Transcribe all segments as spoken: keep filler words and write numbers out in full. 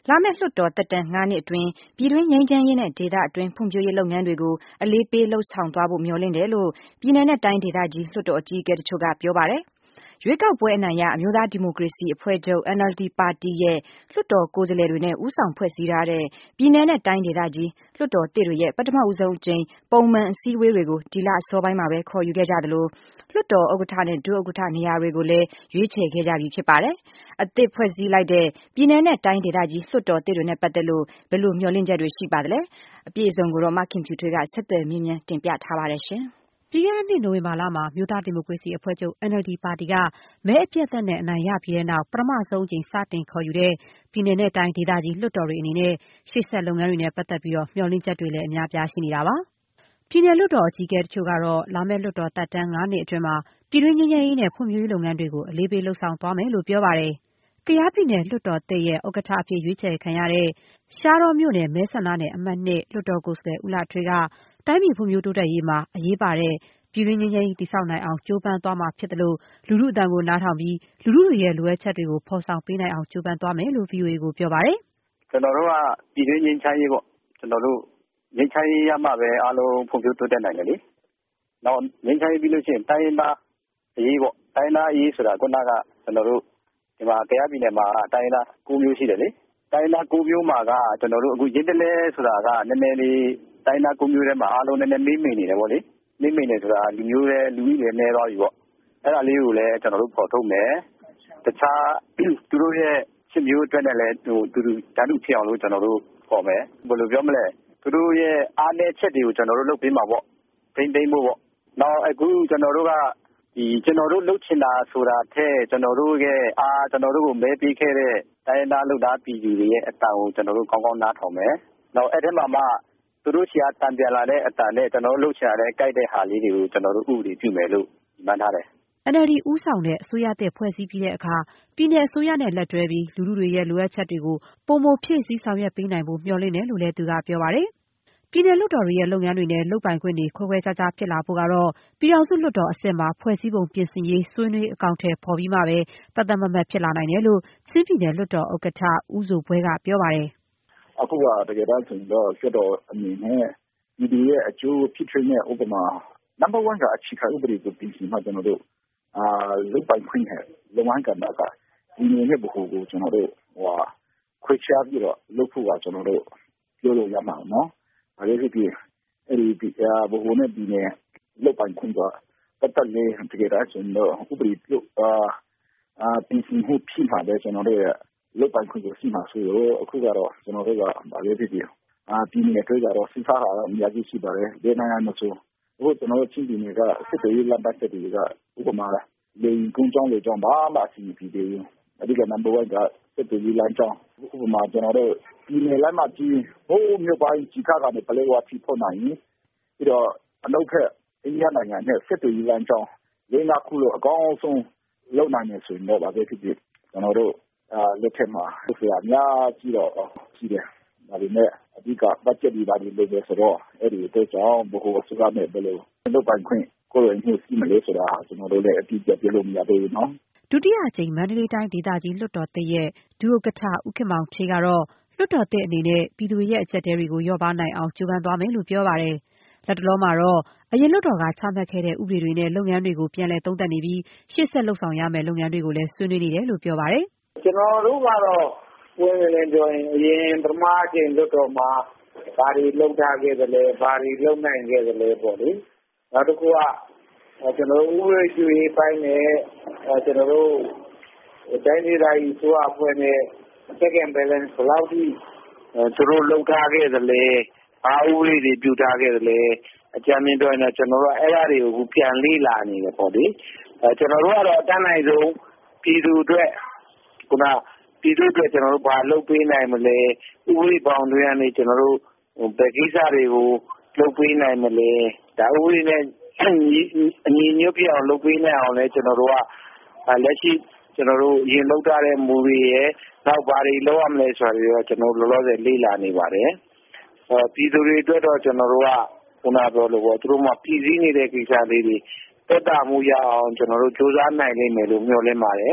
လာမယ့်လွှတ်တော်သက်တမ်းငါးနှစ်အတွင်းပြည်တွင်းငြိမ်းချမ်းရေးနဲ့ဒေသအတွင်းဖွံ့ဖြိုးရေးလုပ်ငန်းတွေကိုအလေးပေးလှုပ်ဆောင်သွားဖို့မျှော်လင့်တယ်လို့ပြည်နယ်နဲ့တိုင်းဒေသကြီးလွှတ်တော်အကြီးအကဲတချို့ကပြောပါတယ်။ရွေးကောက်ပွဲအနိုင်ရအမျိုးသားဒီမိုကရေစီအဖွဲ့ချုပ် N L D ပါတီရဲ့လွှတ်တော်ကိုယ်စားလှယ်တွေနဲ့ဦးဆောင်ဖွဲ့စည်းထားတဲ့ပြည်နယ်နဲ့တိုင်းဒေသကြီးလွှတ်တော်သစ်တွေရဲ့ပထမဦးဆုံးအကြိမ်ပုံမှန်အစည်းအဝေးတွေကိုဒီလအစောပိုင်းမှာပဲခေါ်ယူခဲ့ကြသလိုလွှတ်တော်ဥက္ကဋ္ဌနဲ့ဒုဥက္ကဋ္ဌနေရာတွေကိုလည်းရွေးချယ်ခဲ့ကြပြီဖြစ်ပါတယ်။အသစ်ဖွဲ့စည်းလိုက်တဲ့ပြည်နယ်နဲ့တိုင်းဒေသကြီးလွှတ်တော်သစ်တွေနဲ့ပတ်သက်လို့ဘယ်လိုမျှော်လင့်ချက်တွေရှိပါသလဲ။အပြည့်အစုံကိုတော့မခင်ဖြူထွေးကဆက်သွယ်မြင်းမြန်းတင်ပြထားပါတယ်ရှင်။ပြီးခဲ့တဲ့နှစ်နိုဝင်ဘာလမှာမြို့သားဒီမိုကရေစီအဖွဲ့ချုပ် N L D ပါတီကမဲအပြတ်သက်နဲ့အနိုင်ရပြီးတဲ့နောက်ပထမဆုံးအကြိမ်စတင်ခေါ်ယူတဲ့ပြည်နယ်နဲ့တိုင်းဒေသကြီးလွှတ်တော်တွေအနေနဲ့ရှေ့ဆက်လုပ်ငန်းတွေနဲ့ပတ်သက်ပြီးတော့မျှော်လင့်ချက်တွေလည်းအများပြားရှိနေတာပါ။ပြည်နယ်လွှတ်တော်အကြီးအကဲတချို့ကတော့လာမယ့်လွှတ်တော်သက်တမ်းငါးနှစ်အတွင်းမှာပြည်တွင်းငြိမ်းချမ်းရေးနဲ့ဖွံ့ဖြိုးရေးလုပ်ငန်းတွေကိုအလေးပေးလှုပ်ဆောင်သွားမယ်လို့ပြောပါတယ်။ကယားပြည်နယ်လွှတ်တော်သစ်ရဲ့ဥက္ကဋ္ဌအဖြစ်ရွေးချယ်ခံရတဲ့ရှားတောမြို့နယ်မဲဆန္ဒနယ်အမှတ်နှစ်လွှတ်တော်ကိုယ်စားလှယ်ဦးလှထွေးကတိုင်းပြည်ဖွံ့ဖြိုးတိုးတက်ရေးမှာအရေးပါတဲ့ပြည်တွင်းငြိမ်းချမ်းရေးတည်ဆောက်နိုင်အောင်ကြိုးပမ်းသွားမှာဖြစ်တယ်လို့လူထုအသံကိုနားထောင်ပြီးလူထုတွေရဲ့လိုအပ်ချက်တွေကိုဖော်ဆောင်ပေးနိုင်အောင်ကြိုးပမ်းသွားမယ်လို့ ဗွီအိုအေ ကိုပြောပါတယ်။ကျွန်တော်တို့ကပြည်တွင်းငြိမ်းချမ်းရေးပေါ့ကျွန်တော်တို့ငြိမ်းချမ်းရေးရမှပဲအားလုံးဖွံ့ဖြိုးတိုးတက်နိုင်တယ်လေ။နောက်ငြိမ်းချမ်းရေးပြီးလို့ရှိရင်တိုင်းရင်းသားအရေးပေါ့တိုင်းရင်းသားအရေးဆိုတာခုနကကျွန်တော်တို့ဒီမှာကယားပြည်နယ်မှာတိုင်းရင်းသား၉မျိုးရှိတယ်လေ။တိုင်းရင်းသား၉မျိုးမှာကကျွန်တော်တို့အခုရင်းတလဲဆိုတာကနည်းနည်းလေးတိုင်းရင်းသား၉မျိုးထဲမှာအားလုံးနည်းနည်းမေးမိနေတယ်ပေါ့လေ။မိမိနေဆိုတာလူမျိုးတွေလူကြီးတွေနေသွားပြီပေါ့အဲ့ဒါလေးကိုလည်းကျွန်တော်တို့ပေါ်ထုတ်မယ်တခြားသူတို့ရဲ့ရှစ်မျိုးအတွက်နဲ့လည်းဟိုသူတို့ဓာတ်ထုဖြစ်အောင်လို့ကျွန်တော်တို့ပေါ်မယ်ဘယ်လိုပြောမလဲသူတို့ရဲ့အားနည်းချက်တွေကိုကျွန်တော်တို့လုပ်ပေးမှာပေါ့ထိမ့်သိမ့်ဖို့ပေါ့နောက်အခုကျွန်တော်တို့ကဒီကျွန်တော်တို့လုပ်ချင်တာဆိုတာထက်ကျွန်တော်တို့ရဲ့အားကျွန်တော်တို့ကိုမဲပေးခဲ့တဲ့တိုင်းရင်းသားလူသားပြည်သူတွေရဲ့အတန်ကိုကျွန်တော်တို့ကောင်းကောင်းနားထောင်မယ်နောက်အဲ့ဒီမှာမှသူတို့ရှာတန်ပြန်လာတဲ့အတန်နဲ့ကျွန်တော်တို့လှုပ်ရှားတဲ့ကြိုက်တဲ့ဟာလေးတွေကိုကျွန်တော်တို့ဥပဒေပြုမယ်လို့မှန်းထားတယ်။ N L D ဦးဆောင်တဲ့အစိုးရသစ်ဖွဲ့စည်းပြီးတဲ့အခါပြည်내အစိုးရနဲ့လက်တွဲပြီးလူထုတွေရဲ့လိုအပ်ချက်တွေကိုပုံမဖြည့်ဆည်းဆောင်ရွက်ပေးနိုင်ဖို့မျှော်လင့်တယ်လို့လည်းသူကပြောပါတယ်။ပြည်내လွှတ်တော်တွေရဲ့လုပ်ငန်းတွေနဲ့လုပ်ပိုင်ခွင့်တွေခွဲခွဲခြားခြားဖြစ်လာဖို့ကတော့ပြည်ထောင်စုလွှတ်တော်အဆင့်မှာဖွဲ့စည်းပုံပြင်ဆင်ရေးဆွေးနွေးအကောင်အထည်ဖော်ပြီးမှပဲတသက်မမတ်ဖြစ်လာနိုင်တယ်လို့ချင်းပြည်နယ်လွှတ်တော်ဥက္ကဋ္ဌဦးဇိုဘွဲကပြောပါတယ်။အခုကတကယ်တမ်းဆိုရင်တော့လွှတ်တော်အနေနဲ့ဒီဒီရဲ့အကျိုးဖြစ်ထွန်းတဲ့ဥပမာ number one ကအခြေခံဥပဒေကိုပြင်ဆင်မှကျွန်တော်တို့အာလုပ်ပိုင်ခွင့်နဲ့လုပ်ငန်းကဏ္ဍကဒီနေ့ရဲ့ဘဟုကိုကျွန်တော်တို့ဟိုခွဲခြားပြီးတော့လုပ်ဖို့ကကျွန်တော်တို့ပြောလို့ရမှာနော်။ဒါလည်းဖြစ်အဲ့ဒီဘဟုနဲ့ဒီနေ့လုပ်ပိုင်ခွင့်ကပတ်သက်နေတကယ်တမ်းဆိုရင်တော့ဥပဒေပြုအာအာပြင်ဆင်မှုဖြစ်မှာပဲကျွန်တော်တို့လုပ်ပိုင်ခွင့်ကိုရှိမှာဆိုတော့အခုကတော့ကျွန်တော်တို့ကဒါလည်းဖြစ်ပြီးအာပြည်နယ်တွေကတော့စစ်သားကအများကြီးရှိပါတယ်။ဒီနိုင်ငံမှာဆိုအခုကျွန်တော်တို့ချင်းပြည်နယ်ကစစ်တွေလမ်းပတ်တွေကဥပမာလေကုန်းကြောင်းလေကြောင်းဘာမှအစီအပြည်တွေအဓိက number one ကစစ်တွေလမ်းကြောင်းဥပမာကျွန်တော်တို့ပြည်နယ်လမ်းမကြီးဟိုးမြို့ပိုင်းကြီးကားကနေပလဲဝါထိဖို့နိုင်ပြီးတော့အနောက်ထက်အိန္ဒိယနိုင်ငံနဲ့စစ်တွေလမ်းကြောင်းလေးငါခုလို့အကောင်းဆုံးလုပ်နိုင်နေဆိုရင်တော့ဗာပဲဖြစ်ဖြစ်ကျွန်တော်တို့အာလက်ထက်မှာဆရာများကြီးတော့ရှိတယ်ဒါပေမဲ့အဓိကဘတ်ဂျက်တွေပါနေလို့ဆိုတော့အဲ့ဒီအတွက်ကြောင့်ဘိုးစကားနဲ့ဘယ်လိုလုပ်ပိုင်ခွင့်ကိုယ်ရင်းနှီးစီမလဲဆိုတာကျွန်တော်တို့လည်းအတိအကျပြောလို့မရသေးဘူးနော်ဒုတိယအကြိမ်မန္တလေးတိုင်းဒေသကြီးလွှတ်တော်သစ်ရဲ့ဒုဥက္ကဋ္ဌဦးခင်မောင်ဌေးကတော့လွှတ်တော်သစ်အနေနဲ့ပြည်သူရဲ့အချက်အသေးတွေကိုလျော့ပါနိုင်အောင်ကြိုးပမ်းသွားမယ်လို့ပြောပါတယ်။လက်တလုံးမှာတော့အရင်လွှတ်တော်ကချမှတ်ခဲ့တဲ့ဥပဒေတွေနဲ့လုပ်ငန်းတွေကိုပြန်လည်သုံးသပ်နေပြီးရှေ့ဆက်လုပ်ဆောင်ရမယ့်လုပ်ငန်းတွေကိုလည်းဆွေးနွေးနေတယ်လို့ပြောပါတယ်။ကျွန်တော်တို့ကတော့ဝင်ဝင်ပြောရင်အရင်ပထမအကြိမ်လွှတ်တော်မှာဘာတွေလုပ်ထားခဲ့သလဲဘာတွေလုပ်နိုင်ခဲ့သလဲပေါ့လေ။နောက်တစ်ခုကကျွန်တော်တို့ဥပဒေကျွေးပိုင်းနဲ့ကျွန်တော်တို့တိုင်းဒေသကြီးဆိုအဖွဲ့နဲ့ check and balance ဘယ်လောက်ထိသူတို့လုပ်ထားခဲ့သလဲဘာဥပဒေတွေပြုထားခဲ့သလဲအကြမ်းမြင်ပြောရင်ကျွန်တော်တို့အဲ့ဒါတွေကိုပြန်လေ့လာနေတယ်ပေါ့လေအဲကျွန်တော်တို့ကတော့အတန်းနိုင်ဆုံးပြည်သူအတွက်ခုနပြည်သူအတွက်ကျွန်တော်တို့ဘာလုပ်ပေးနိုင်မလဲဥပဒေပေါင်းတွေကနေကျွန်တော်တို့ဘယ်ကိစ္စတွေကိုလုပ်ပေးနိုင်မလဲဒါဥပဒေနဲ့အညီညွတ်ပြအောင်လုပ်ပေးနိုင်အောင်လဲကျွန်တော်တို့ကလက်ရှိကျွန်တော်တို့ရင်လုပ်ထားတဲ့မူတွေရဲ့နောက်ဘာတွေလုပ်ရမလဲဆိုတာတွေတော့ကျွန်တော်လောလောဆယ်လေ့လာနေပါတယ်အဲပြည်သူတွေအတွက်တော့ကျွန်တော်တို့ကခုနပြောလို့ပေါ့သူတို့မှပြည်စည်းနေတဲ့ကိစ္စလေးတွေတက်တာမှုရအောင်ကျွန်တော်တို့စူးစမ်းနိုင်လိမ့်မယ်လို့မျှော်လင့်ပါတယ်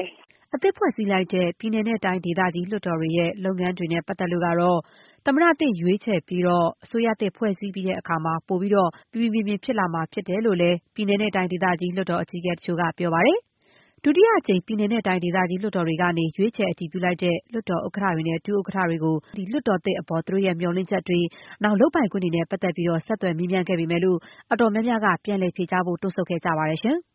အသစ်ဖွဲ့စည်းလိုက်တဲ့ ပြည်နယ်နဲ့တိုင်းဒေသကြီးလွှတ်တော်တွေရဲ့လုပ်ငန်းတွေနဲ့ပတ်သက်လို့ကတော့သမ္မတသစ်ရွေးချယ်ပြီးတော့အစိုးရသစ်ဖွဲ့စည်းပြီးတဲ့အခါမှာပိုပြီးတော့ပြင်းပြင်းပြင်းဖြစ်လာမှာဖြစ်တယ်လို့လည်းပြည်နယ်နဲ့တိုင်းဒေသကြီးလွှတ်တော်အကြီးအကဲတချို့ကပြောပါတယ်။ဒုတိယအကြိမ်ပြည်နယ်နဲ့တိုင်းဒေသကြီးလွှတ်တော်တွေကနေရွေးချယ်အတည်ပြုလိုက်တဲ့လွှတ်တော်ဥက္ကဋ္ဌတွေနဲ့ဒုဥက္ကဋ္ဌတွေကိုဒီလွှတ်တော်သစ်အပေါ်သူတို့ရဲ့မျှော်လင့်ချက်တွေနောက်လုပ်ပိုင်ခွင့်တွေနဲ့ပတ်သက်ပြီးတော့ဆက်သွယ်မေးမြန်းခဲ့ပေမဲ့လို့အတော်များများကပြန်လည်ဖြေကြားဖို့တွန့်ဆုတ်ခဲ့ကြပါတယ်ရှင်။